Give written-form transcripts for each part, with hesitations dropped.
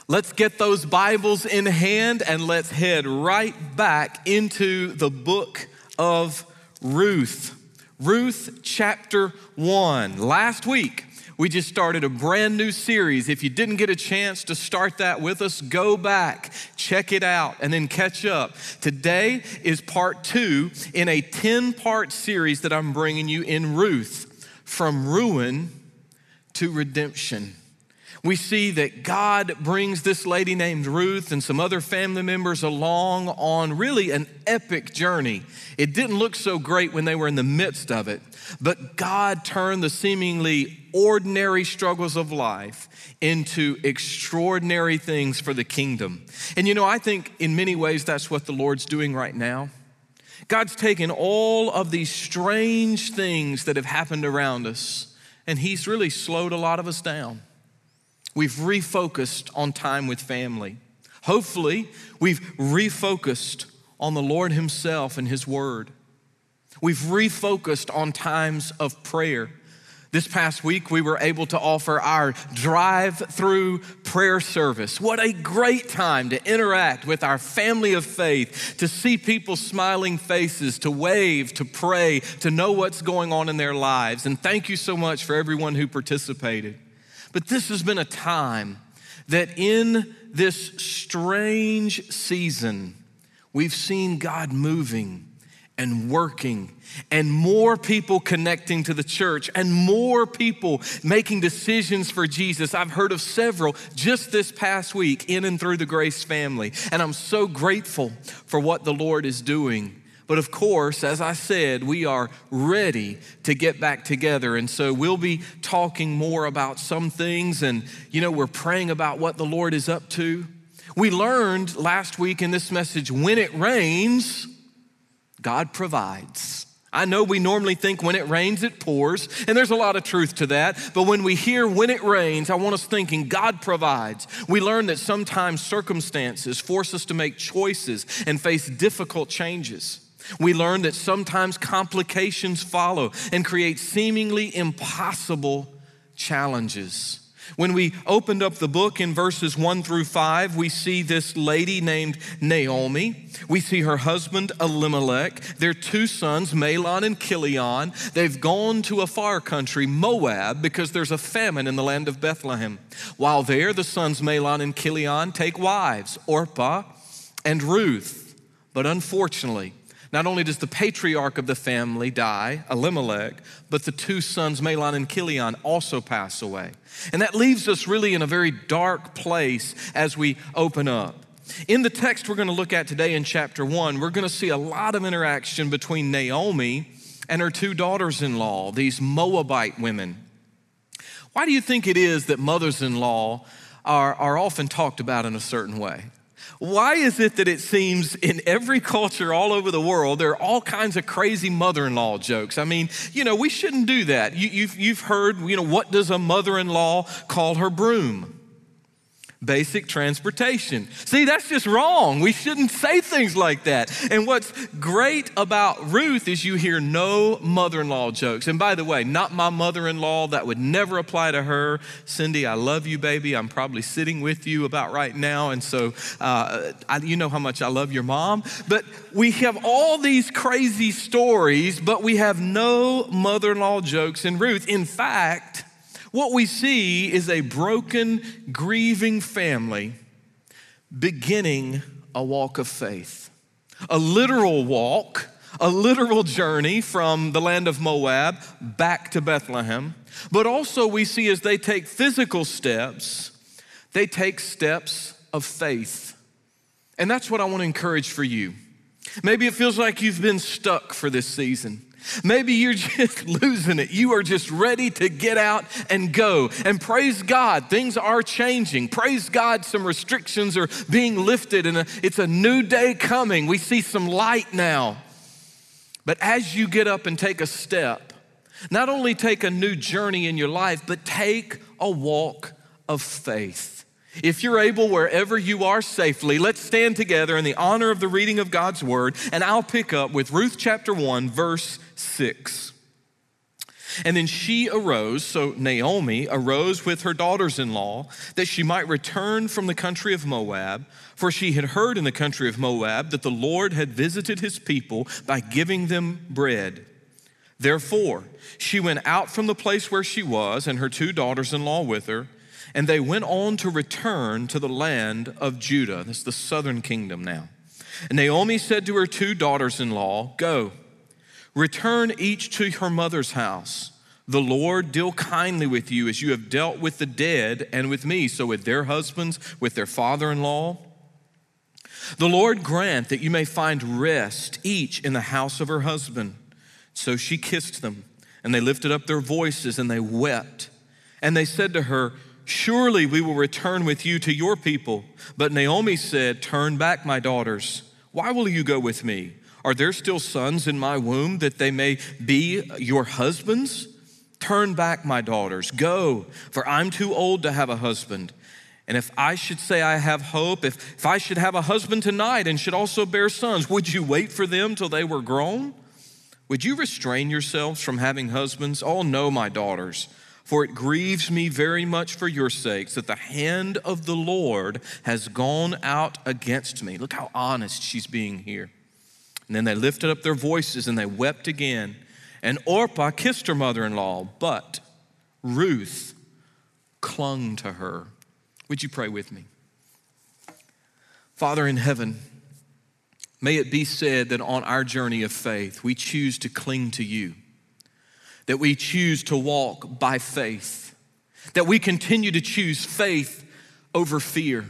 Let's get those Bibles in hand and let's head right back into the book of Ruth. Ruth chapter 1. Last week, we just started a brand new series. If you didn't get a chance to start that with us, go back, check it out, and then catch up. Today is part 2 in a 10-part series that I'm bringing you in Ruth, from ruin to redemption. We see that God brings this lady named Ruth and some other family members along on really an epic journey. It didn't look so great when they were in the midst of it, but God turned the seemingly ordinary struggles of life into extraordinary things for the kingdom. And I think in many ways that's what the Lord's doing right now. God's taken all of these strange things that have happened around us, and He's really slowed a lot of us down. We've refocused on time with family. Hopefully, we've refocused on the Lord Himself and His Word. We've refocused on times of prayer. This past week, we were able to offer our drive-through prayer service. What a great time to interact with our family of faith, to see people's smiling faces, to wave, to pray, to know what's going on in their lives. And thank you so much for everyone who participated. But this has been a time that in this strange season, we've seen God moving and working, and more people connecting to the church, and more people making decisions for Jesus. I've heard of several just this past week in and through the Grace family, and I'm so grateful for what the Lord is doing. But of course, as I said, we are ready to get back together. And so we'll be talking more about some things, and we're praying about what the Lord is up to. We learned last week in this message, when it rains, God provides. I know we normally think when it rains, it pours, and there's a lot of truth to that. But when we hear when it rains, I want us thinking God provides. We learn that sometimes circumstances force us to make choices and face difficult changes. We learn that sometimes complications follow and create seemingly impossible challenges. When we opened up the book in verses 1 through 5, we see this lady named Naomi. We see her husband Elimelech, their 2 sons, Mahlon and Chilion. They've gone to a far country, Moab, because there's a famine in the land of Bethlehem. While there, the sons Mahlon and Chilion take wives, Orpah and Ruth. But unfortunately, not only does the patriarch of the family die, Elimelech, but the 2 sons, Mahlon and Chilion, also pass away. And that leaves us really in a very dark place as we open up. In the text we're going to look at today in chapter 1, we're going to see a lot of interaction between Naomi and her 2 daughters-in-law, these Moabite women. Why do you think it is that mothers-in-law are often talked about in a certain way? Why is it that it seems in every culture all over the world, there are all kinds of crazy mother-in-law jokes? I mean, we shouldn't do that. You've heard, what does a mother-in-law call her broom? Basic transportation. See, that's just wrong. We shouldn't say things like that. And what's great about Ruth is you hear no mother-in-law jokes. And by the way, not my mother-in-law. That would never apply to her. Cindy, I love you, baby. I'm probably sitting with you about right now. And so you know how much I love your mom. But we have all these crazy stories, but we have no mother-in-law jokes in Ruth. In fact, what we see is a broken, grieving family beginning a walk of faith. A literal walk, a literal journey from the land of Moab back to Bethlehem. But also we see as they take physical steps, they take steps of faith. And that's what I want to encourage for you. Maybe it feels like you've been stuck for this season. Maybe you're just losing it. You are just ready to get out and go. And praise God, things are changing. Praise God, some restrictions are being lifted and it's a new day coming. We see some light now. But as you get up and take a step, not only take a new journey in your life, but take a walk of faith. If you're able, wherever you are safely, let's stand together in the honor of the reading of God's word, and I'll pick up with Ruth chapter 1, verse 6. And then she arose, so Naomi arose with her daughters-in-law, that she might return from the country of Moab, for she had heard in the country of Moab that the Lord had visited his people by giving them bread. Therefore, she went out from the place where she was, and her 2 daughters-in-law with her, and they went on to return to the land of Judah. That's the southern kingdom now. And Naomi said to her 2 daughters-in-law, "Go, return each to her mother's house. The Lord deal kindly with you as you have dealt with the dead and with me," so with their husbands, with their father-in-law. "The Lord grant that you may find rest each in the house of her husband." So she kissed them, and they lifted up their voices and they wept. And they said to her, "Surely we will return with you to your people." But Naomi said, "Turn back, my daughters. Why will you go with me? Are there still sons in my womb that they may be your husbands? Turn back, my daughters. Go, for I'm too old to have a husband. And if I should say I have hope, if I should have a husband tonight and should also bear sons, would you wait for them till they were grown? Would you restrain yourselves from having husbands? Oh, no, my daughters, for it grieves me very much for your sakes that the hand of the Lord has gone out against me." Look how honest she's being here. And then they lifted up their voices and they wept again. And Orpah kissed her mother-in-law, but Ruth clung to her. Would you pray with me? Father in heaven, may it be said that on our journey of faith, we choose to cling to you, that we choose to walk by faith, that we continue to choose faith over fear,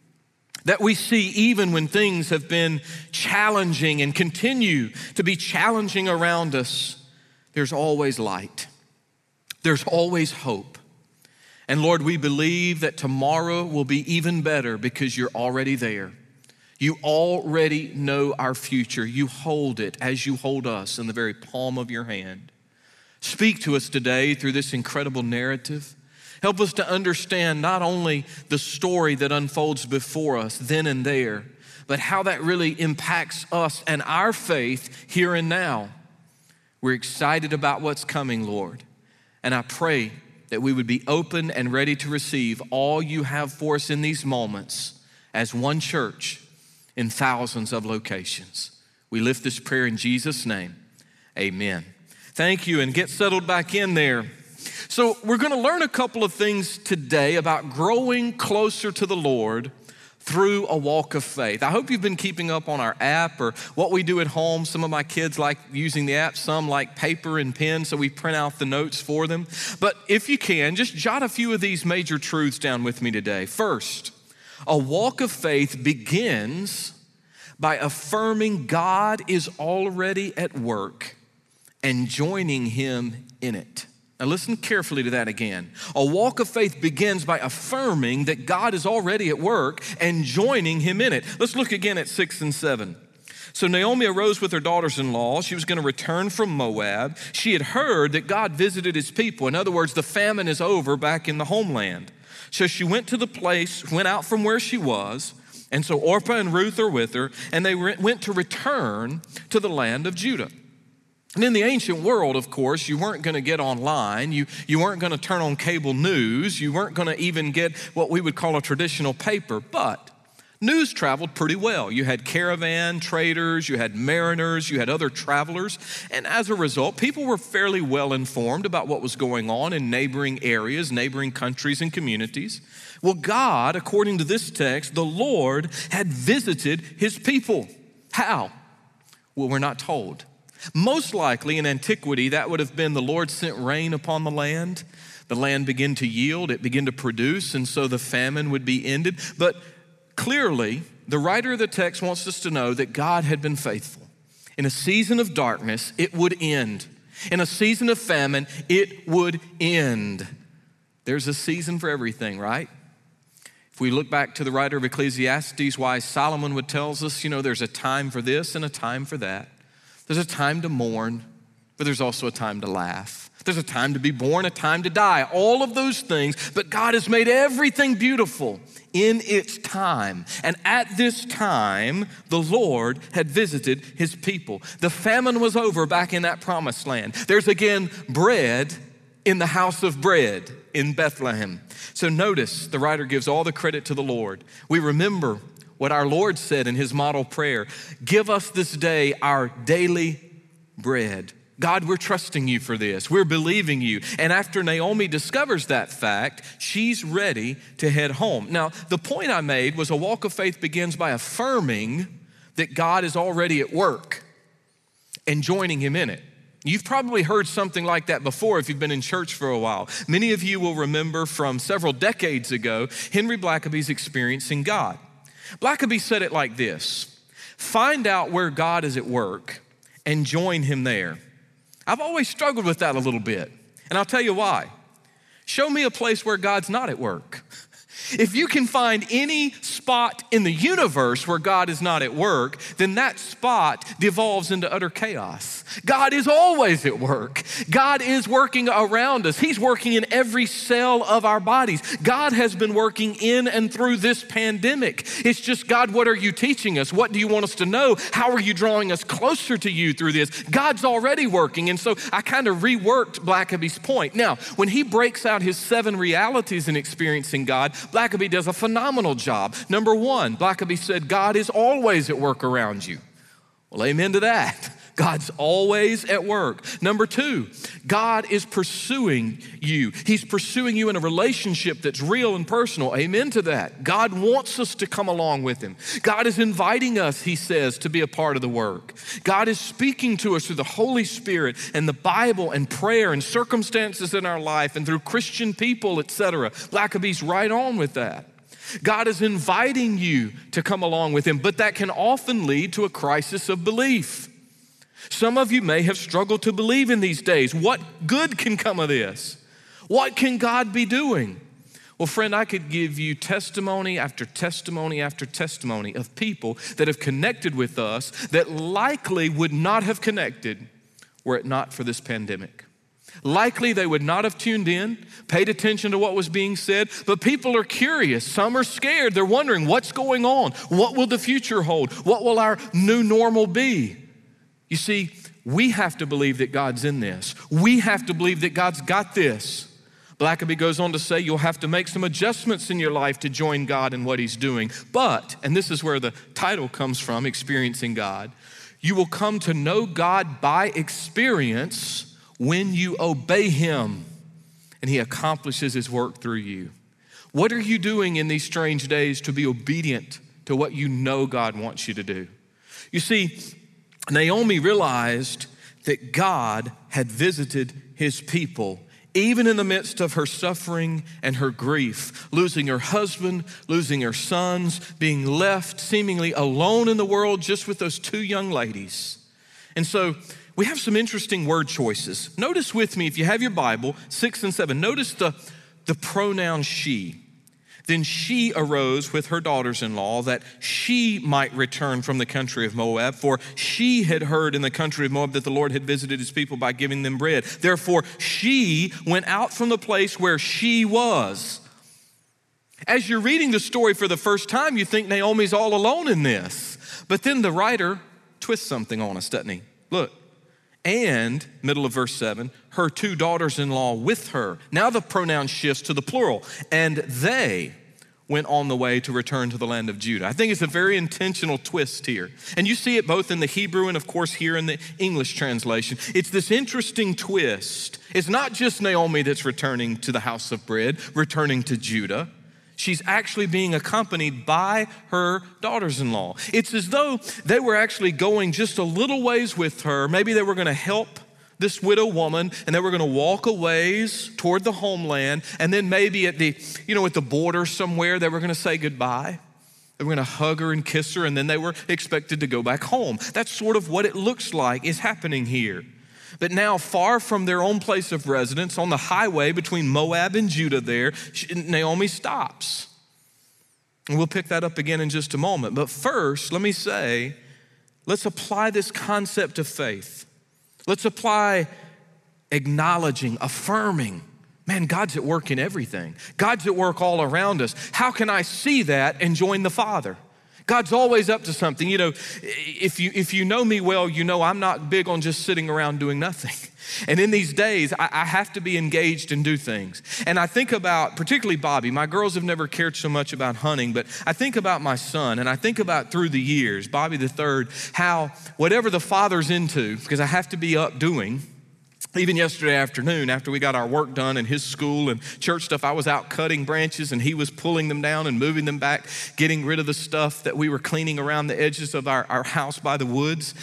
that we see even when things have been challenging and continue to be challenging around us, there's always light. There's always hope. And Lord, we believe that tomorrow will be even better because you're already there. You already know our future. You hold it as you hold us in the very palm of your hand. Speak to us today through this incredible narrative. Help us to understand not only the story that unfolds before us then and there, but how that really impacts us and our faith here and now. We're excited about what's coming, Lord. And I pray that we would be open and ready to receive all you have for us in these moments as one church in thousands of locations. We lift this prayer in Jesus' name. Amen. Thank you, and get settled back in there. So we're going to learn a couple of things today about growing closer to the Lord through a walk of faith. I hope you've been keeping up on our app or what we do at home. Some of my kids like using the app, some like paper and pen, so we print out the notes for them. But if you can, just jot a few of these major truths down with me today. First, a walk of faith begins by affirming God is already at work and joining him in it. Now listen carefully to that again. A walk of faith begins by affirming that God is already at work and joining him in it. Let's look again at 6 and 7. So Naomi arose with her daughters-in-law. She was going to return from Moab. She had heard that God visited his people. In other words, the famine is over back in the homeland. So she went to the place, went out from where she was, and so Orpah and Ruth are with her, and they went to return to the land of Judah. And in the ancient world, of course, you weren't going to get online. You weren't going to turn on cable news. You weren't going to even get what we would call a traditional paper. But news traveled pretty well. You had caravan traders, you had mariners, you had other travelers. And as a result, people were fairly well informed about what was going on in neighboring areas, neighboring countries and communities. Well, God, according to this text, the Lord had visited his people. How? Well, we're not told. Most likely in antiquity, that would have been the Lord sent rain upon the land. The land began to yield, it began to produce, and so the famine would be ended. But clearly, the writer of the text wants us to know that God had been faithful. In a season of darkness, it would end. In a season of famine, it would end. There's a season for everything, right? If we look back to the writer of Ecclesiastes, why Solomon would tell us, there's a time for this and a time for that. There's a time to mourn, but there's also a time to laugh. There's a time to be born, a time to die, all of those things. But God has made everything beautiful in its time. And at this time, the Lord had visited his people. The famine was over back in that promised land. There's again bread in the house of bread in Bethlehem. So notice the writer gives all the credit to the Lord. We remember what our Lord said in his model prayer, give us this day our daily bread. God, we're trusting you for this. We're believing you. And after Naomi discovers that fact, she's ready to head home. Now, the point I made was a walk of faith begins by affirming that God is already at work and joining him in it. You've probably heard something like that before if you've been in church for a while. Many of you will remember from several decades ago, Henry Blackaby's experiencing God. Blackaby said it like this, find out where God is at work and join him there. I've always struggled with that a little bit, and I'll tell you why. Show me a place where God's not at work. If you can find any spot in the universe where God is not at work, then that spot devolves into utter chaos. God is always at work. God is working around us. He's working in every cell of our bodies. God has been working in and through this pandemic. It's just, God, what are you teaching us? What do you want us to know? How are you drawing us closer to you through this? God's already working. And so I kind of reworked Blackaby's point. Now, when he breaks out his 7 realities in experiencing God, Blackaby does a phenomenal job. Number 1, Blackaby said, God is always at work around you. Well, amen to that. God's always at work. Number 2, God is pursuing you. He's pursuing you in a relationship that's real and personal. Amen to that. God wants us to come along with him. God is inviting us, he says, to be a part of the work. God is speaking to us through the Holy Spirit and the Bible and prayer and circumstances in our life and through Christian people, etc. Blackaby's right on with that. God is inviting you to come along with him, but that can often lead to a crisis of belief. Some of you may have struggled to believe in these days. What good can come of this? What can God be doing? Well, friend, I could give you testimony after testimony after testimony of people that have connected with us that likely would not have connected were it not for this pandemic. Likely they would not have tuned in, paid attention to what was being said, but people are curious. Some are scared. They're wondering what's going on. What will the future hold? What will our new normal be? You see, we have to believe that God's in this. We have to believe that God's got this. Blackaby goes on to say you'll have to make some adjustments in your life to join God in what he's doing. But, and this is where the title comes from, Experiencing God, you will come to know God by experience when you obey him and he accomplishes his work through you. What are you doing in these strange days to be obedient to what you know God wants you to do? You see, Naomi realized that God had visited his people, even in the midst of her suffering and her grief, losing her husband, losing her sons, being left seemingly alone in the world just with those 2 young ladies. And so we have some interesting word choices. Notice with me, if you have your Bible, 6 and 7, notice the pronoun she. Then she arose with her daughters-in-law that she might return from the country of Moab, for she had heard in the country of Moab that the Lord had visited his people by giving them bread. Therefore, she went out from the place where she was. As you're reading the story for the first time, you think Naomi's all alone in this. But then the writer twists something on us, doesn't he? Look. And, middle of verse 7, her 2 daughters-in-law with her. Now the pronoun shifts to the plural. And they went on the way to return to the land of Judah. I think it's a very intentional twist here. And you see it both in the Hebrew and, of course, here in the English translation. It's this interesting twist. It's not just Naomi that's returning to the house of bread, returning to Judah. She's actually being accompanied by her daughters-in-law. It's as though they were actually going just a little ways with her. Maybe they were going to help this widow woman, and they were going to walk a ways toward the homeland, and then maybe at the border somewhere, they were going to say goodbye. They were going to hug her and kiss her, and then they were expected to go back home. That's sort of what it looks like is happening here. But now, far from their own place of residence, on the highway between Moab and Judah there, Naomi stops. And we'll pick that up again in just a moment. But first, let me say, let's apply this concept of faith. Let's apply acknowledging, affirming, man, God's at work in everything. God's at work all around us. How can I see that and join the Father? God's always up to something. You know, if you know me well, you know I'm not big on just sitting around doing nothing. And in these days, I have to be engaged and do things. And I think about, particularly Bobby, my girls have never cared so much about hunting, but I think about my son, and I think about through the years, Bobby the third, how whatever the father's into, because I have to be up doing. Even yesterday afternoon, after we got our work done in his school and church stuff, I was out cutting branches and he was pulling them down and moving them back, getting rid of the stuff that we were cleaning around the edges of our house by the woods.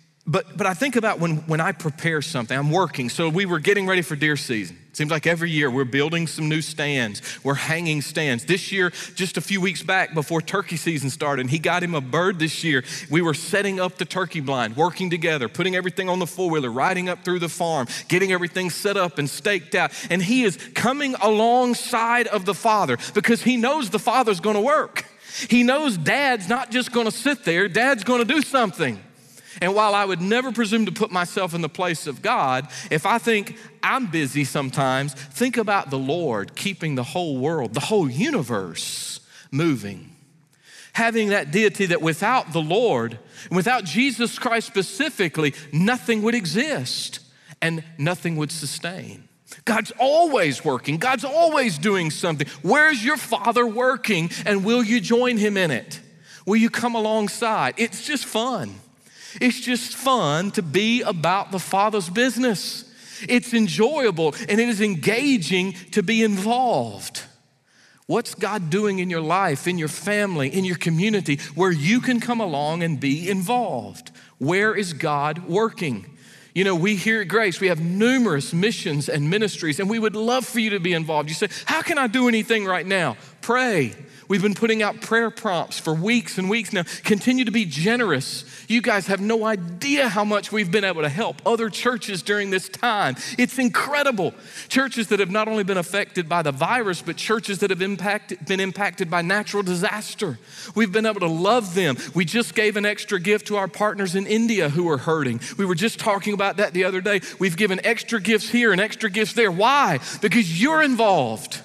But I think about when I prepare something, I'm working. So we were getting ready for deer season. Seems like every year we're building some new stands. We're hanging stands. This year, just a few weeks back before turkey season started, and he got him a bird this year, we were setting up the turkey blind, working together, putting everything on the four-wheeler, riding up through the farm, getting everything set up and staked out. And he is coming alongside of the father because he knows the father's gonna work. He knows dad's not just gonna sit there, dad's gonna do something. And while I would never presume to put myself in the place of God, if I think I'm busy sometimes, think about the Lord keeping the whole world, the whole universe moving. Having that deity that without the Lord, without Jesus Christ specifically, nothing would exist and nothing would sustain. God's always working. God's always doing something. Where's your Father working, and will you join him in it? Will you come alongside? It's just fun. It's just fun to be about the Father's business. It's enjoyable and it is engaging to be involved. What's God doing in your life, in your family, in your community, where you can come along and be involved? Where is God working? You know, we here at Grace, we have numerous missions and ministries, and we would love for you to be involved. You say, how can I do anything right now? Pray. We've been putting out prayer prompts for weeks and weeks now. Continue to be generous. You guys have no idea how much we've been able to help other churches during this time. It's incredible. Churches that have not only been affected by the virus, but churches that have been impacted by natural disaster. We've been able to love them. We just gave an extra gift to our partners in India who are hurting. We were just talking about that the other day. We've given extra gifts here and extra gifts there. Why? Because you're involved.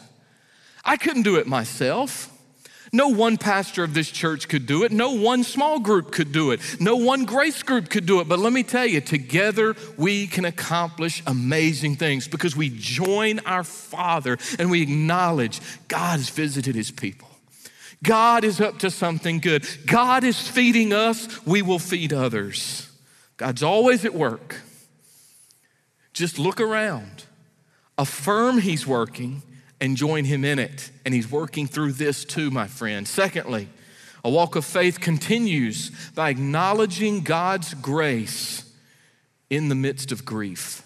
I couldn't do it myself. No one pastor of this church could do it. No one small group could do it. No one grace group could do it. But let me tell you, together we can accomplish amazing things because we join our Father and we acknowledge God has visited his people. God is up to something good. God is feeding us, we will feed others. God's always at work. Just look around. Affirm he's working and join him in it. And he's working through this too, my friend. Secondly, a walk of faith continues by acknowledging God's grace in the midst of grief.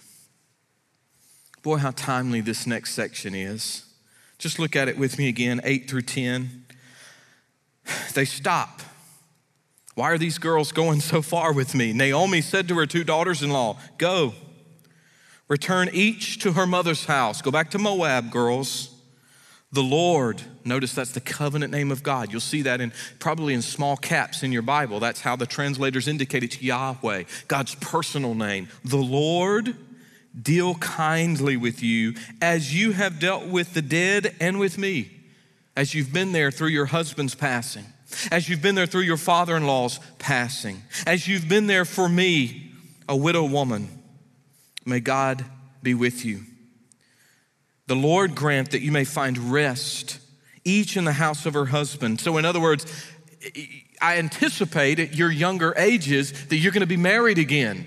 Boy, how timely this next section is. Just look at it with me again, 8 through 10. They stop. Why are these girls going so far with me? Naomi said to her two daughters-in-law, go. Return each to her mother's house. Go back to Moab, girls. The Lord, notice that's the covenant name of God. You'll see that probably in small caps in your Bible. That's how the translators indicate it's Yahweh, God's personal name. The Lord deal kindly with you as you have dealt with the dead and with me, as you've been there through your husband's passing, as you've been there through your father-in-law's passing, as you've been there for me, a widow woman. May God be with you. The Lord grant that you may find rest, each in the house of her husband. So in other words, I anticipate at your younger ages that you're going to be married again.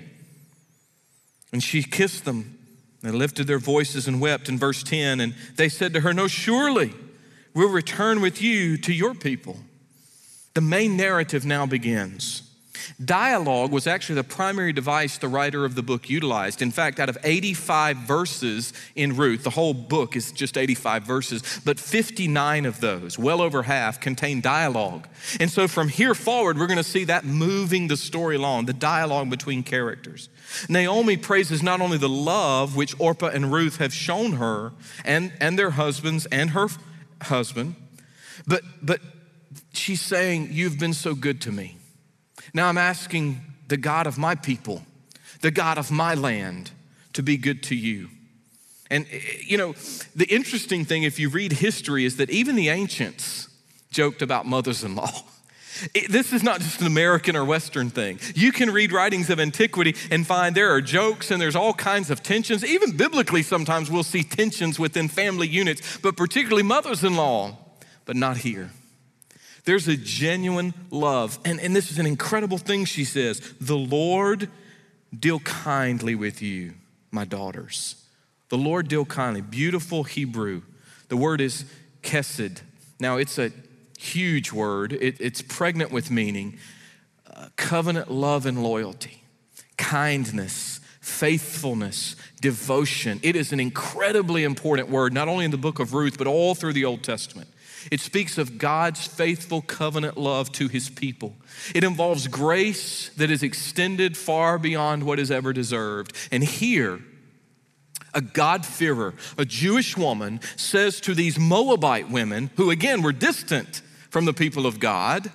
And she kissed them. They lifted their voices and wept in verse 10. And they said to her, no, surely we'll return with you to your people. The main narrative now begins. Dialogue was actually the primary device the writer of the book utilized. In fact, out of 85 verses in Ruth, the whole book is just 85 verses, but 59 of those, well over half, contain dialogue. And so from here forward, we're gonna see that moving the story along, the dialogue between characters. Naomi praises not only the love which Orpah and Ruth have shown her and their husbands and her husband, but she's saying, you've been so good to me. Now I'm asking the God of my people, the God of my land, to be good to you. And you know, the interesting thing if you read history is that even the ancients joked about mothers-in-law. This is not just an American or Western thing. You can read writings of antiquity and find there are jokes and there's all kinds of tensions. Even biblically, sometimes we'll see tensions within family units, but particularly mothers-in-law, but not here. There's a genuine love. And this is an incredible thing she says. The Lord deal kindly with you, my daughters. The Lord deal kindly. Beautiful Hebrew. The word is chesed. Now, it's a huge word. It's pregnant with meaning. Covenant love and loyalty, kindness, faithfulness, devotion. It is an incredibly important word, not only in the book of Ruth, but all through the Old Testament. It speaks of God's faithful covenant love to his people. It involves grace that is extended far beyond what is ever deserved. And here, a God-fearer, a Jewish woman, says to these Moabite women, who again were distant from the people of God,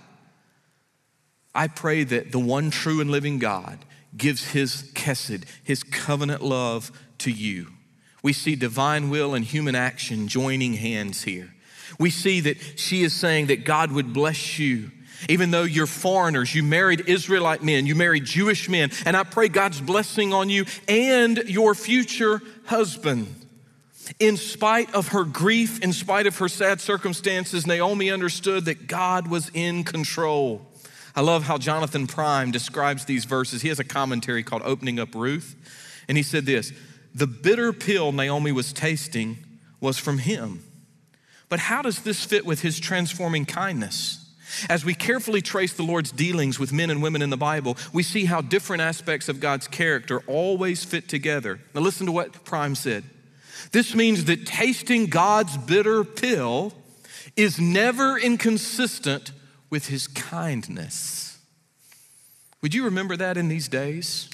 I pray that the one true and living God gives his chesed, his covenant love to you. We see divine will and human action joining hands here. We see that she is saying that God would bless you. Even though you're foreigners, you married Israelite men, you married Jewish men, and I pray God's blessing on you and your future husband. In spite of her grief, in spite of her sad circumstances, Naomi understood that God was in control. I love how Jonathan Prime describes these verses. He has a commentary called Opening Up Ruth, and he said this: the bitter pill Naomi was tasting was from him. But how does this fit with his transforming kindness? As we carefully trace the Lord's dealings with men and women in the Bible, we see how different aspects of God's character always fit together. Now listen to what Prime said. This means that tasting God's bitter pill is never inconsistent with his kindness. Would you remember that in these days?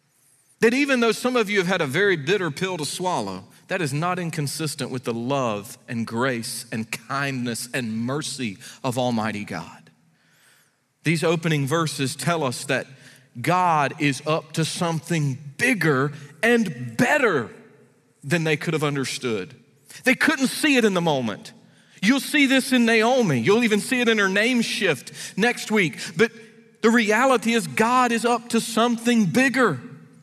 That even though some of you have had a very bitter pill to swallow, that is not inconsistent with the love and grace and kindness and mercy of Almighty God. These opening verses tell us that God is up to something bigger and better than they could have understood. They couldn't see it in the moment. You'll see this in Naomi. You'll even see it in her name shift next week. But the reality is God is up to something bigger.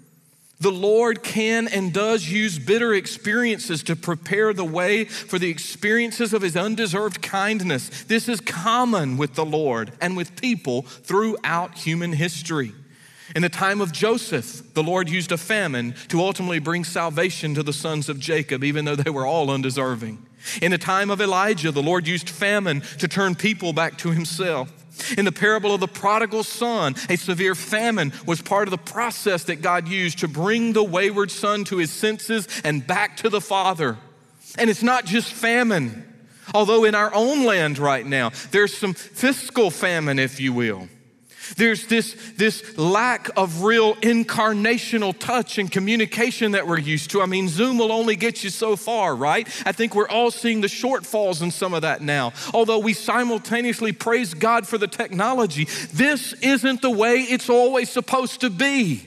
The Lord can and does use bitter experiences to prepare the way for the experiences of his undeserved kindness. This is common with the Lord and with people throughout human history. In the time of Joseph, the Lord used a famine to ultimately bring salvation to the sons of Jacob, even though they were all undeserving. In the time of Elijah, the Lord used famine to turn people back to himself. In the parable of the prodigal son, a severe famine was part of the process that God used to bring the wayward son to his senses and back to the Father. And it's not just famine, although in our own land right now, there's some fiscal famine, if you will. There's this lack of real incarnational touch and communication that we're used to. I mean, Zoom will only get you so far, right? I think we're all seeing the shortfalls in some of that now. Although we simultaneously praise God for the technology, this isn't the way it's always supposed to be.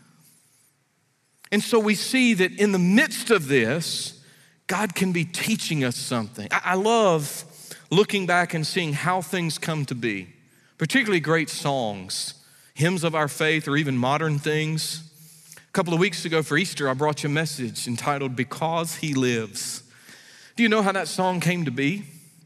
And so we see that in the midst of this, God can be teaching us something. I love looking back and seeing how things come to be. Particularly great songs, hymns of our faith, or even modern things. A couple of weeks ago for Easter, I brought you a message entitled, Because He Lives. Do you know how that song came to be?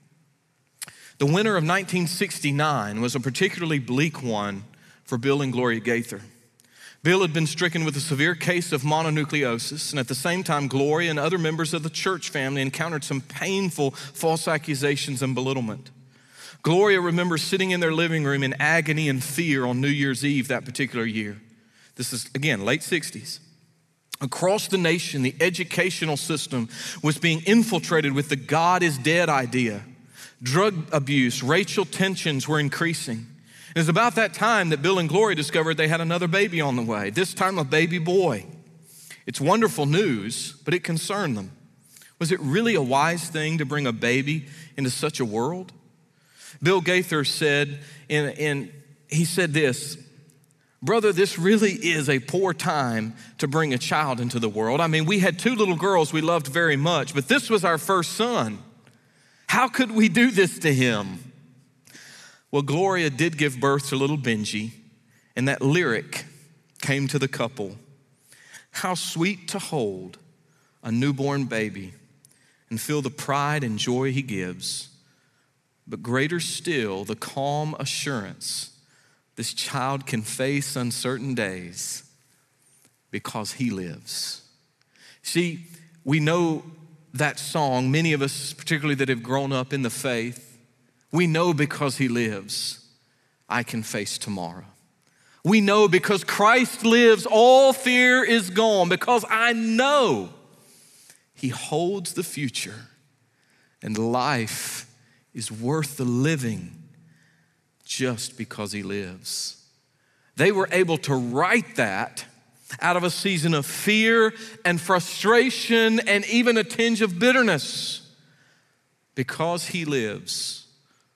The winter of 1969 was a particularly bleak one for Bill and Gloria Gaither. Bill had been stricken with a severe case of mononucleosis, and at the same time, Gloria and other members of the church family encountered some painful false accusations and belittlement. Gloria remembers sitting in their living room in agony and fear on New Year's Eve that particular year. This is, again, late 60s. Across the nation, the educational system was being infiltrated with the God is dead idea. Drug abuse, racial tensions were increasing. It was about that time that Bill and Gloria discovered they had another baby on the way, this time a baby boy. It's wonderful news, but it concerned them. Was it really a wise thing to bring a baby into such a world? Bill Gaither said, he said this, brother, this really is a poor time to bring a child into the world. I mean, we had two little girls we loved very much, but this was our first son. How could we do this to him? Well, Gloria did give birth to little Benji, and that lyric came to the couple. How sweet to hold a newborn baby and feel the pride and joy he gives, but greater still the calm assurance this child can face uncertain days because he lives. See, we know that song, many of us, particularly that have grown up in the faith, we know because he lives, I can face tomorrow. We know because Christ lives, all fear is gone, because I know he holds the future and life is worth the living just because he lives. They were able to write that out of a season of fear and frustration and even a tinge of bitterness. Because he lives,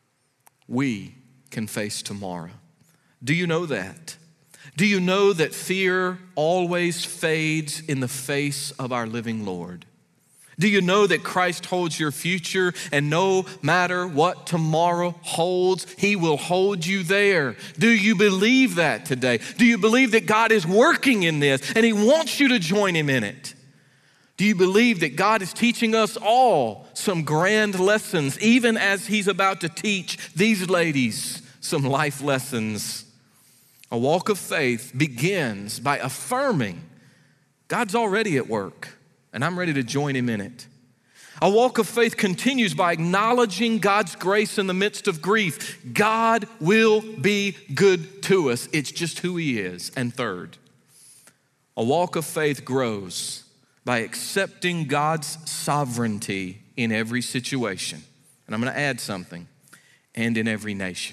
we can face tomorrow. Do you know that? Do you know that fear always fades in the face of our living Lord? Do you know that Christ holds your future, and no matter what tomorrow holds, he will hold you there? Do you believe that today? Do you believe that God is working in this and he wants you to join him in it? Do you believe that God is teaching us all some grand lessons, even as he's about to teach these ladies some life lessons? A walk of faith begins by affirming God's already at work, and I'm ready to join him in it. A walk of faith continues by acknowledging God's grace in the midst of grief. God will be good to us. It's just who he is. And third, a walk of faith grows by accepting God's sovereignty in every situation. And I'm going to add something, and in every nation.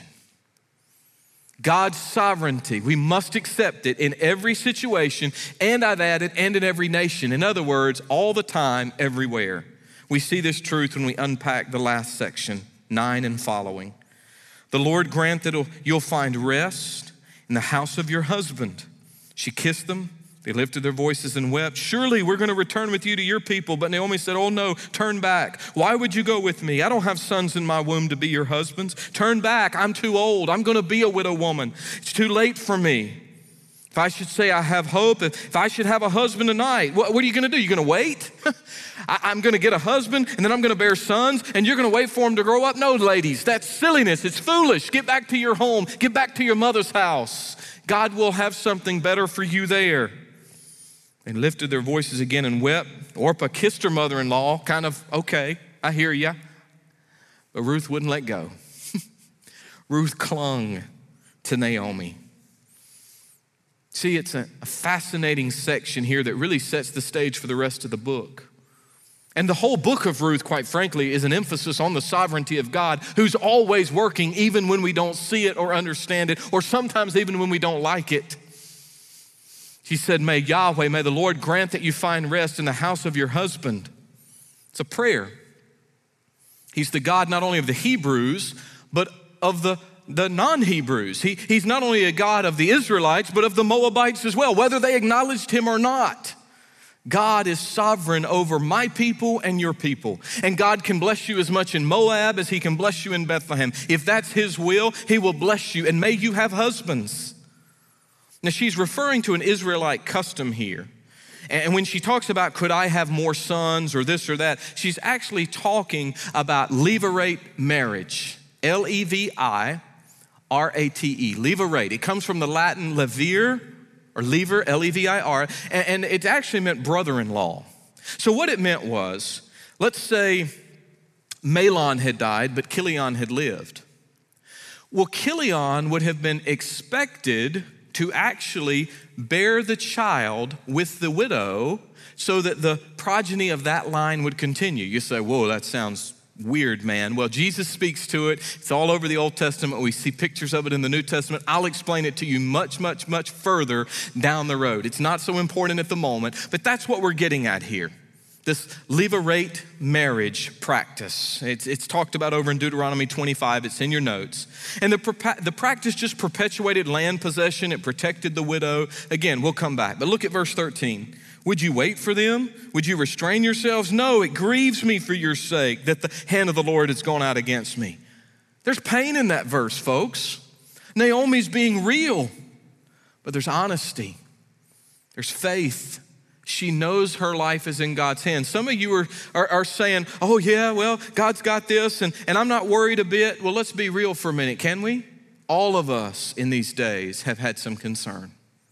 God's sovereignty, we must accept it in every situation, and I've added, and in every nation. In other words, all the time, everywhere. We see this truth when we unpack the last section, 9 and following. The Lord grant that you'll find rest in the house of your husband. She kissed them. They lifted their voices and wept. Surely we're going to return with you to your people. But Naomi said, oh no, turn back. Why would you go with me? I don't have sons in my womb to be your husbands. Turn back. I'm too old. I'm going to be a widow woman. It's too late for me. If I should say I have hope, if I should have a husband tonight, what are you going to do? You're going to wait? I'm going to get a husband and then I'm going to bear sons and you're going to wait for them to grow up? No, ladies, that's silliness. It's foolish. Get back to your home. Get back to your mother's house. God will have something better for you there. They lifted their voices again and wept. Orpah kissed her mother-in-law, kind of, okay, I hear ya. But Ruth wouldn't let go. Ruth clung to Naomi. See, it's a fascinating section here that really sets the stage for the rest of the book. And the whole book of Ruth, quite frankly, is an emphasis on the sovereignty of God, who's always working even when we don't see it or understand it, or sometimes even when we don't like it. She said, may Yahweh, may the Lord grant that you find rest in the house of your husband. It's a prayer. He's the God not only of the Hebrews, but of the non-Hebrews. He's not only a God of the Israelites, but of the Moabites as well, whether they acknowledged him or not. God is sovereign over my people and your people. And God can bless you as much in Moab as he can bless you in Bethlehem. If that's his will, he will bless you, and may you have husbands. Now, she's referring to an Israelite custom here. And when she talks about, could I have more sons or this or that, she's actually talking about levirate marriage. L-E-V-I-R-A-T-E, levirate. It comes from the Latin levir, or lever, L-E-V-I-R, and it actually meant brother-in-law. So what it meant was, let's say Mahlon had died, but Chilion had lived. Well, Chilion would have been expected to actually bear the child with the widow so that the progeny of that line would continue. You say, whoa, that sounds weird, man. Well, Jesus speaks to it. It's all over the Old Testament. We see pictures of it in the New Testament. I'll explain it to you much, much, much further down the road. It's not so important at the moment, but that's what we're getting at here. This levirate marriage practice. It's talked about over in Deuteronomy 25. It's in your notes. And the practice just perpetuated land possession. It protected the widow. Again, we'll come back. But look at verse 13. Would you wait for them? Would you restrain yourselves? No, it grieves me for your sake that the hand of the Lord has gone out against me. There's pain in that verse, folks. Naomi's being real, but there's honesty. There's faith. She knows her life is in God's hands. Some of you are saying, oh yeah, well, God's got this and I'm not worried a bit. Well, let's be real for a minute, can we? All of us in these days have had some concern.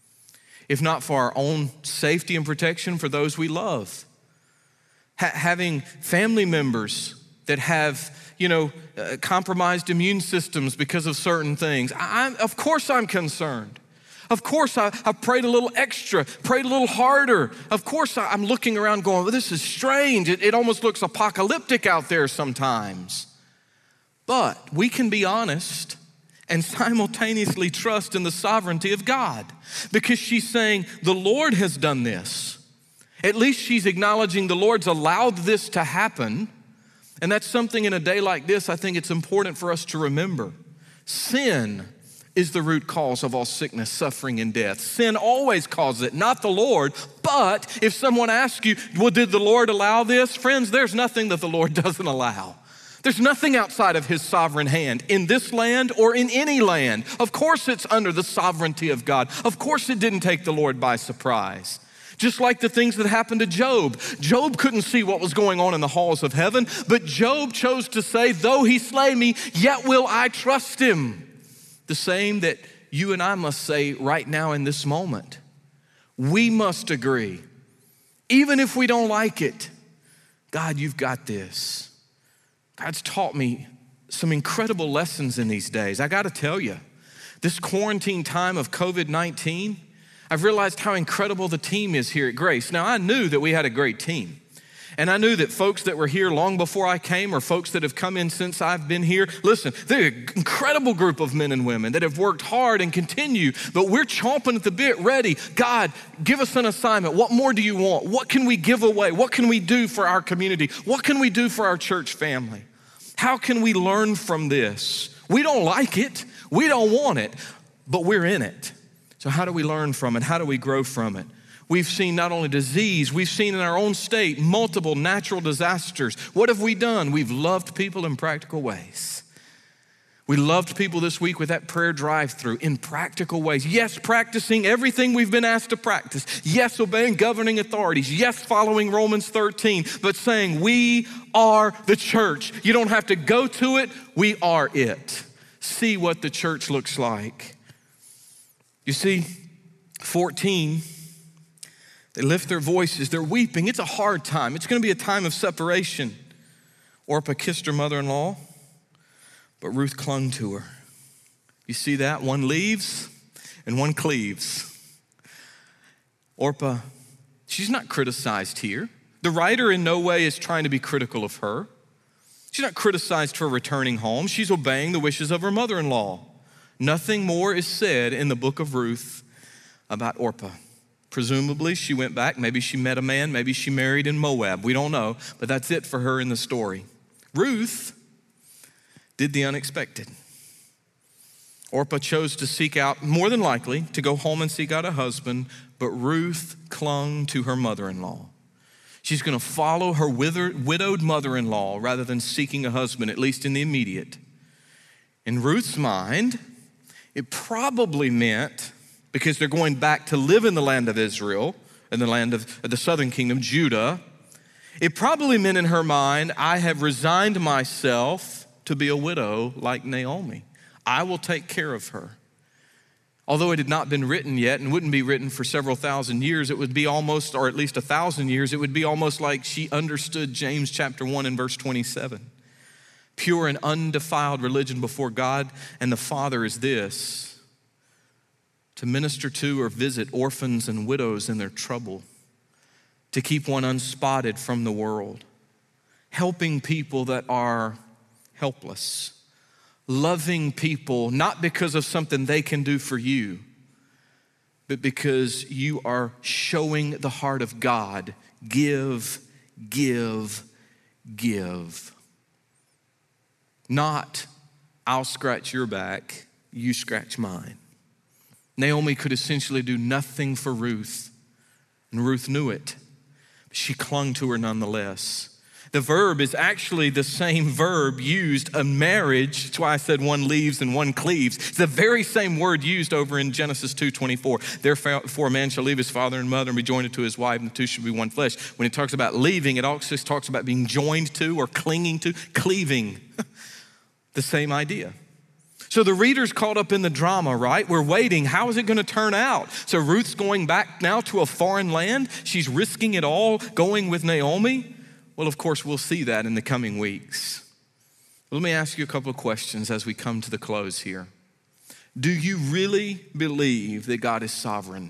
If not for our own safety and protection for those we love. Having family members that have, compromised immune systems because of certain things. Of course I'm concerned. Of course, I prayed a little extra, prayed a little harder. Of course, I'm looking around going, well, this is strange. It almost looks apocalyptic out there sometimes. But we can be honest and simultaneously trust in the sovereignty of God, because she's saying, the Lord has done this. At least she's acknowledging the Lord's allowed this to happen. And that's something in a day like this, I think it's important for us to remember. Sin is the root cause of all sickness, suffering, and death. Sin always causes it, not the Lord. But if someone asks you, well, did the Lord allow this? Friends, there's nothing that the Lord doesn't allow. There's nothing outside of his sovereign hand in this land or in any land. Of course it's under the sovereignty of God. Of course it didn't take the Lord by surprise. Just like the things that happened to Job. Job couldn't see what was going on in the halls of heaven, but Job chose to say, though he slay me, yet will I trust him. The same that you and I must say right now in this moment. We must agree, even if we don't like it, God, you've got this. God's taught me some incredible lessons in these days. I gotta tell you, this quarantine time of COVID-19, I've realized how incredible the team is here at Grace. Now, I knew that we had a great team. And I knew that folks that were here long before I came or folks that have come in since I've been here, listen, they're an incredible group of men and women that have worked hard and continue, but we're chomping at the bit ready. God, give us an assignment. What more do you want? What can we give away? What can we do for our community? What can we do for our church family? How can we learn from this? We don't like it. We don't want it, but we're in it. So how do we learn from it? How do we grow from it? We've seen not only disease, we've seen in our own state multiple natural disasters. What have we done? We've loved people in practical ways. We loved people this week with that prayer drive-through in practical ways. Yes, practicing everything we've been asked to practice. Yes, obeying governing authorities. Yes, following Romans 13, but saying we are the church. You don't have to go to it, we are it. See what the church looks like. You see, 14, they lift their voices, they're weeping. It's a hard time. It's gonna be a time of separation. Orpah kissed her mother-in-law, but Ruth clung to her. You see that? One leaves and one cleaves. Orpah, she's not criticized here. The writer in no way is trying to be critical of her. She's not criticized for returning home. She's obeying the wishes of her mother-in-law. Nothing more is said in the book of Ruth about Orpah. Presumably, she went back. Maybe she met a man. Maybe she married in Moab. We don't know, but that's it for her in the story. Ruth did the unexpected. Orpah chose to seek out, more than likely, to go home and seek out a husband, but Ruth clung to her mother-in-law. She's going to follow her widowed mother-in-law rather than seeking a husband, at least in the immediate. In Ruth's mind, it probably meant, because they're going back to live in the land of Israel, in the land of the southern kingdom, Judah, it probably meant in her mind, I have resigned myself to be a widow like Naomi. I will take care of her. Although it had not been written yet and wouldn't be written for several thousand years, it would be almost, or at least 1,000 years, it would be almost like she understood James chapter 1 and verse 27. Pure and undefiled religion before God and the Father is this: to minister to or visit orphans and widows in their trouble, to keep one unspotted from the world, helping people that are helpless, loving people not because of something they can do for you, but because you are showing the heart of God. Give, give, give. Not, I'll scratch your back, you scratch mine. Naomi could essentially do nothing for Ruth, and Ruth knew it. She clung to her nonetheless. The verb is actually the same verb used in marriage. That's why I said one leaves and one cleaves. It's the very same word used over in Genesis 2:24. Therefore, a man shall leave his father and mother and be joined to his wife, and the two shall be one flesh. When it talks about leaving, it also talks about being joined to or clinging to, cleaving. The same idea. So the reader's caught up in the drama, right? We're waiting. How is it going to turn out? So Ruth's going back now to a foreign land. She's risking it all going with Naomi. Well, of course, we'll see that in the coming weeks. Let me ask you a couple of questions as we come to the close here. Do you really believe that God is sovereign,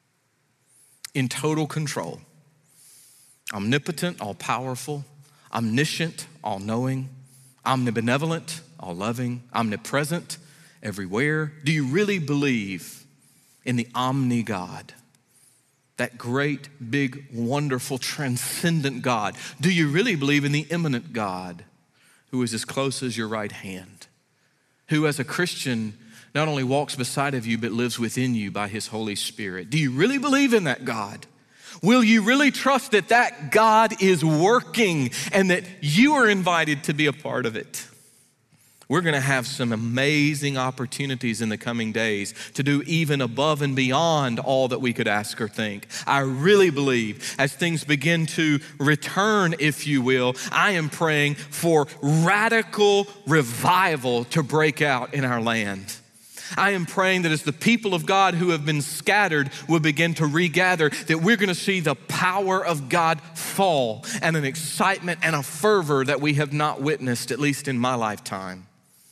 in total control, omnipotent, all-powerful, omniscient, all-knowing, omnibenevolent, all-loving, omnipresent, everywhere? Do you really believe in the omni-God, that great, big, wonderful, transcendent God? Do you really believe in the immanent God who is as close as your right hand, who as a Christian not only walks beside of you but lives within you by his Holy Spirit? Do you really believe in that God? Will you really trust that that God is working and that you are invited to be a part of it? We're going to have some amazing opportunities in the coming days to do even above and beyond all that we could ask or think. I really believe as things begin to return, if you will, I am praying for radical revival to break out in our land. I am praying that as the people of God who have been scattered will begin to regather, that we're going to see the power of God fall and an excitement and a fervor that we have not witnessed, at least in my lifetime.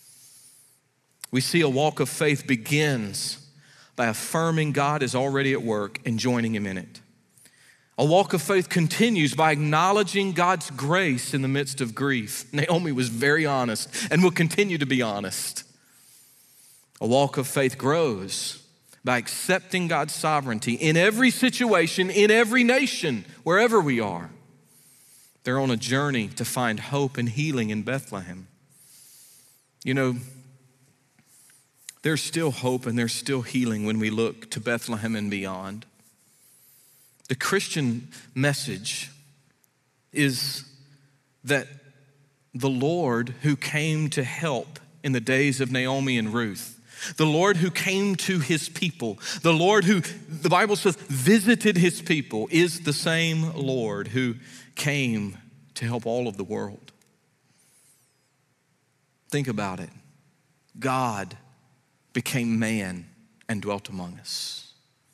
We see a walk of faith begins by affirming God is already at work and joining him in it. A walk of faith continues by acknowledging God's grace in the midst of grief. Naomi was very honest and will continue to be honest. A walk of faith grows by accepting God's sovereignty in every situation, in every nation, wherever we are. They're on a journey to find hope and healing in Bethlehem. You know, there's still hope and there's still healing when we look to Bethlehem and beyond. The Christian message is that the Lord who came to help in the days of Naomi and Ruth, the Lord who came to his people, the Lord who, the Bible says, visited his people, is the same Lord who came to help all of the world. Think about it. God became man and dwelt among us.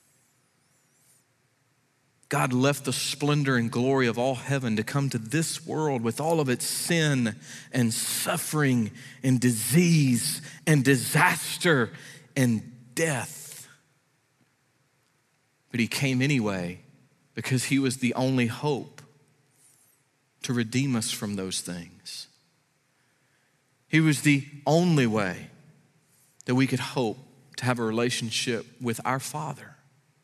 God left the splendor and glory of all heaven to come to this world with all of its sin and suffering and disease and disaster and death. But he came anyway because he was the only hope to redeem us from those things. He was the only way that we could hope to have a relationship with our Father.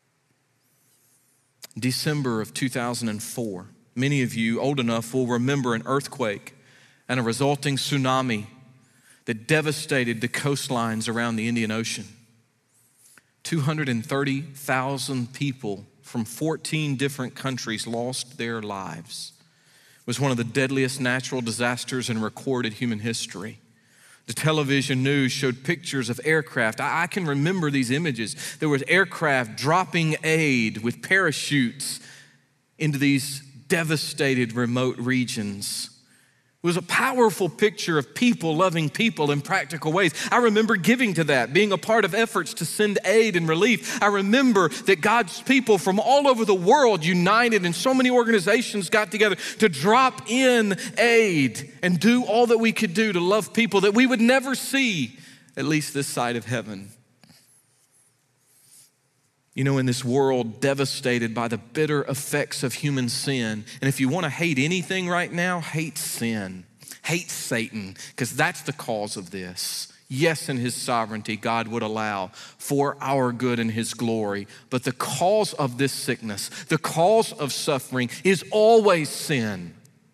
December of 2004, many of you old enough will remember an earthquake and a resulting tsunami that devastated the coastlines around the Indian Ocean. 230,000 people from 14 different countries lost their lives. It was one of the deadliest natural disasters in recorded human history. The television news showed pictures of aircraft. I can remember these images. There was aircraft dropping aid with parachutes into these devastated remote regions. It was a powerful picture of people loving people in practical ways. I remember giving to that, being a part of efforts to send aid and relief. I remember that God's people from all over the world united and so many organizations got together to drop in aid and do all that we could do to love people that we would never see, at least this side of heaven. You know, in this world devastated by the bitter effects of human sin, and if you want to hate anything right now, hate sin, hate Satan, because that's the cause of this. Yes, in his sovereignty, God would allow for our good and his glory, but the cause of this sickness, the cause of suffering is always sin.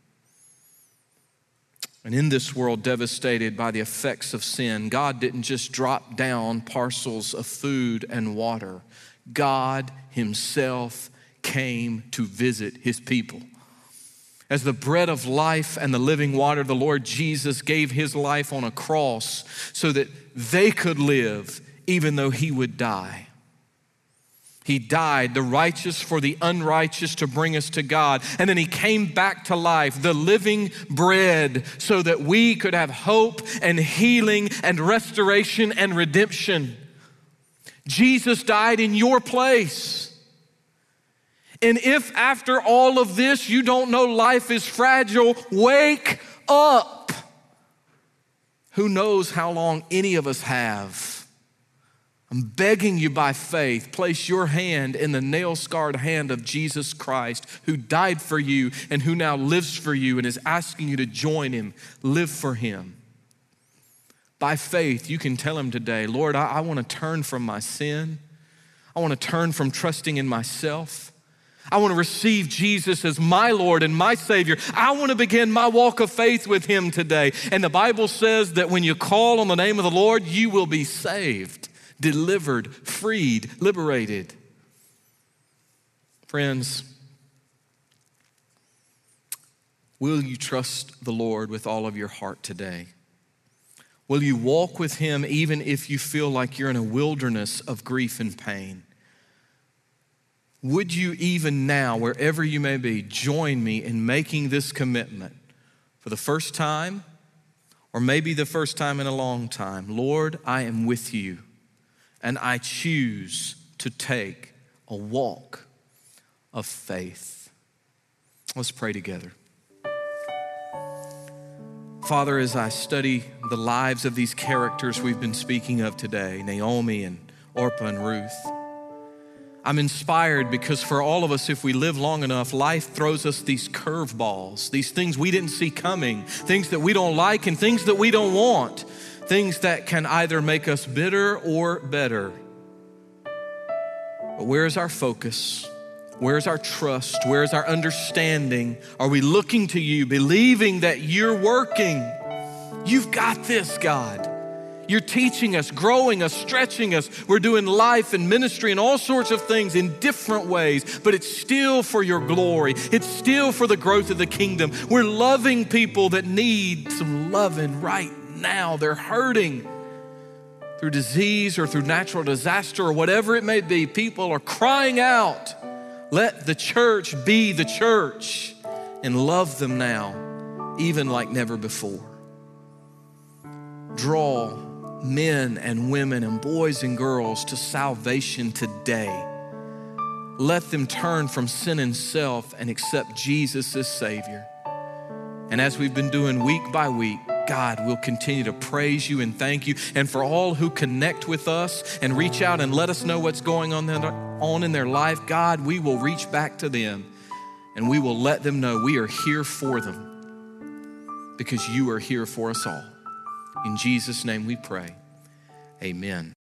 And in this world devastated by the effects of sin, God didn't just drop down parcels of food and water. God himself came to visit his people. As the bread of life and the living water, the Lord Jesus gave his life on a cross so that they could live even though he would die. He died, the righteous for the unrighteous, to bring us to God. And then he came back to life, the living bread, so that we could have hope and healing and restoration and redemption. Jesus died in your place. And if after all of this you don't know life is fragile, wake up. Who knows how long any of us have? I'm begging you by faith, place your hand in the nail-scarred hand of Jesus Christ, who died for you and who now lives for you and is asking you to join him, live for him. By faith, you can tell him today, Lord, I want to turn from my sin. I want to turn from trusting in myself. I want to receive Jesus as my Lord and my Savior. I want to begin my walk of faith with him today. And the Bible says that when you call on the name of the Lord, you will be saved, delivered, freed, liberated. Friends, will you trust the Lord with all of your heart today? Will you walk with him even if you feel like you're in a wilderness of grief and pain? Would you even now, wherever you may be, join me in making this commitment for the first time, or maybe the first time in a long time? Lord, I am with you, and I choose to take a walk of faith. Let's pray together. Father, as I study the lives of these characters we've been speaking of today, Naomi and Orpah and Ruth, I'm inspired because for all of us, if we live long enough, life throws us these curveballs, these things we didn't see coming, things that we don't like and things that we don't want, things that can either make us bitter or better. But where is our focus? Where is our trust? Where is our understanding? Are we looking to you, believing that you're working? You've got this, God. You're teaching us, growing us, stretching us. We're doing life and ministry and all sorts of things in different ways, but it's still for your glory. It's still for the growth of the kingdom. We're loving people that need some loving right now. They're hurting through disease or through natural disaster or whatever it may be. People are crying out. Let the church be the church and love them now, even like never before. Draw men and women and boys and girls to salvation today. Let them turn from sin and self and accept Jesus as Savior. And as we've been doing week by week, God, we'll continue to praise you and thank you. And for all who connect with us and reach out and let us know what's going on in their life, God, we will reach back to them and we will let them know we are here for them because you are here for us all. In Jesus' name we pray, amen.